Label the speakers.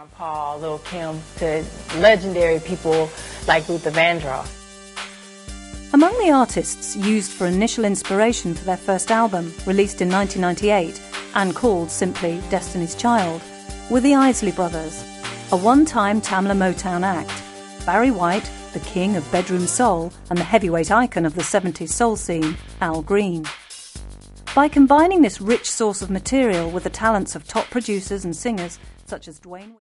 Speaker 1: Sean Paul, Lil' Kim, to legendary people like Luther Vandross.
Speaker 2: Among the artists used for initial inspiration for their first album, released in 1998 and called simply Destiny's Child, were the Isley Brothers, a one-time Tamla Motown act. Barry White, the king of bedroom soul and the heavyweight icon of the 70s soul scene, Al Green. By combining this rich source of material with the talents of top producers and singers such as Dwayne